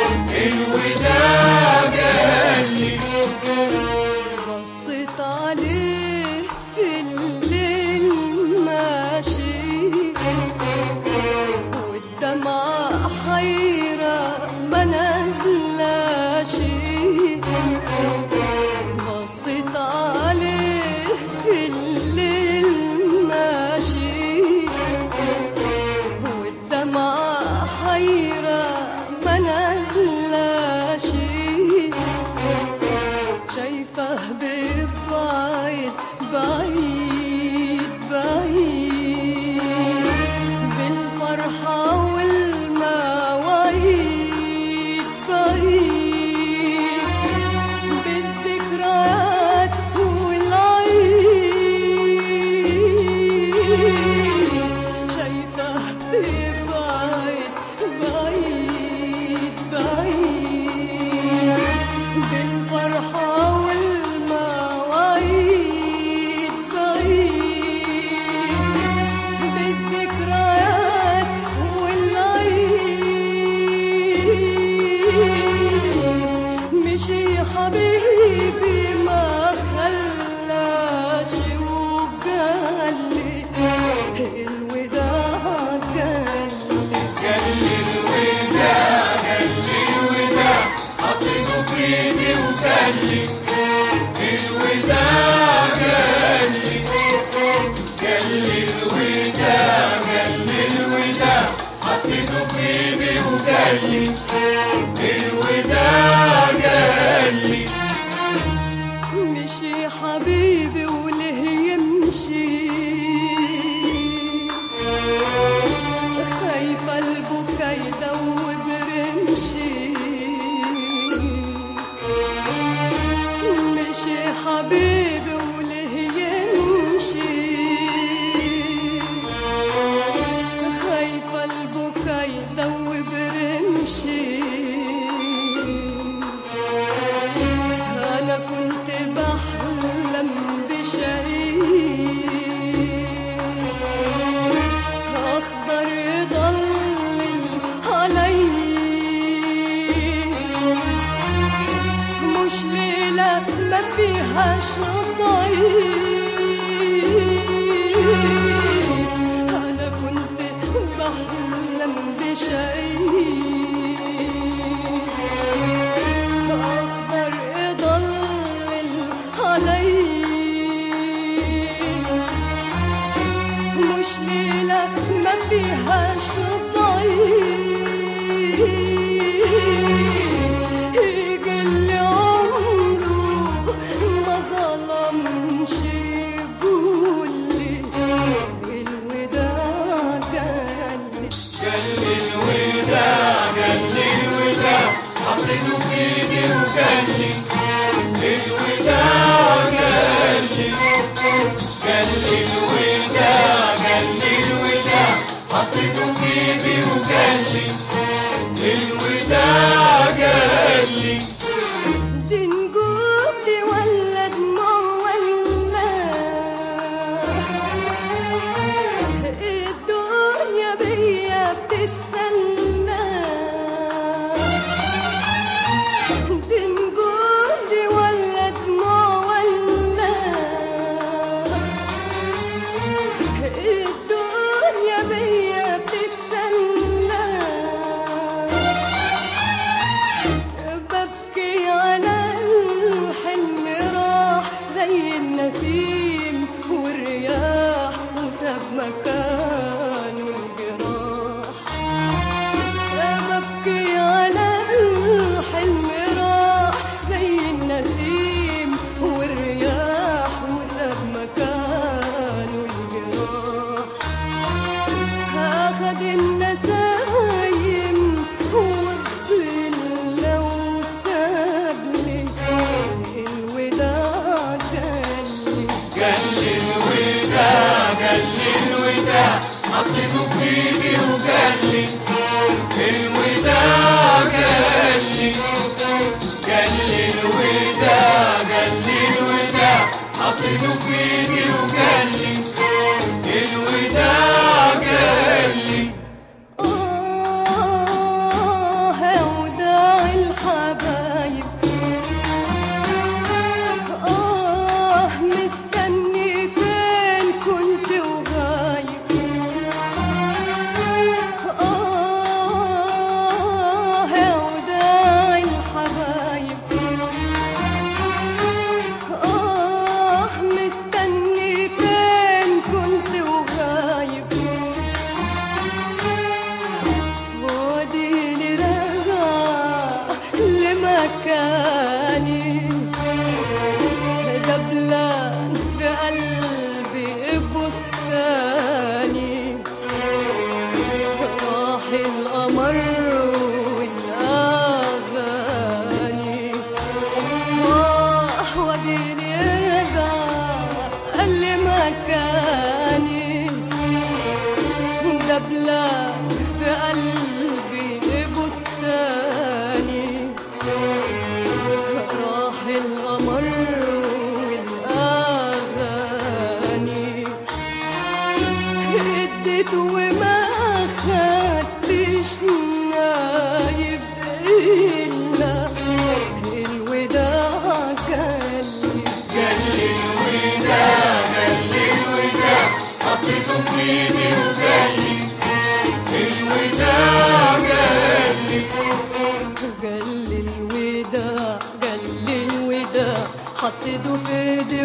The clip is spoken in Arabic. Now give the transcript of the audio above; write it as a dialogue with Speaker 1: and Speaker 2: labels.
Speaker 1: الوداع جالي.
Speaker 2: بصيت عليه في الليل ماشي، والدمعة حيرة ما نازلاش. بصيت عليه في الليل ماشي، والدمعة حيرة ما نازلاش. شايفه ببعيد بعيد بعيد، بالفرحة والمواعيد بعيد، بالذكريات والعيد. شايفه ببعيد بعيد بعيد، بالفرحة والمواعيد بعيد، بالذكريات والعيد. مشي حبيبي ما خلاش وقالي الوداع جالي.
Speaker 1: جالي الوداع، جالي الوداع، حطيته في ايدي وجالي الوداع جالي. جالي الوداع، جالي الوداع، حطيته في ايدي وجالي الوداع جالي.
Speaker 2: مشي حبيبي وليه يمشي، خايفة البكا يدوب رمشي. مشي حبيبي وليه يمشي، خايفة البكا يدوب رمشي. أنا كنت بحلم بشريك أخضر يضلل علي، مش ليلة ما فيهاش ضيق. أنا كنت بحلم بشريك أخضر يضلل علي، مش ليلة ما فيهاش ضيق. يجلي عمره ما ظلمش، يقولي الوداع جالي.
Speaker 1: جالي الوداع، جالي الوداع، حطيته في ايدي وجالي الوداع جالي. جالي الوداع، جالي الوداع، حطيته في ايدي وجالي الوداع جالي.
Speaker 2: دي نجوم دي ولا دموع ولا الدنيا بيا بتتسلى. دي نجوم دي ولا دموع ولا الدنيا بيا بتتسلى. ببكي على الحلم راح زي النسيم والرياح، وساب مكانه الجراح. ببكي على الحلم راح زي النسيم والرياح، وساب مكانه الجراح. أخد النسايم والظل وسابني الوداع جالي.
Speaker 1: جالي الوداع، جالي الوداع، حطيته في ايدي وجالي الوداع جالي. جالي الوداع، جالي الوداع، حطيته في ايدي وجالي الوداع جالي.
Speaker 2: يا وداع مكاني دبلان في قلبي بستاني راح القمر والأغاني وديني يرجع قال لي مكاني دبلان في قلبي بستاني راح القمر والأغاني اديت وما خدتش نايب إلا الوداع جالي
Speaker 1: الوداع حطيته في ايدي وجالي الوداع جالي
Speaker 2: الوداع حطيته في ايدي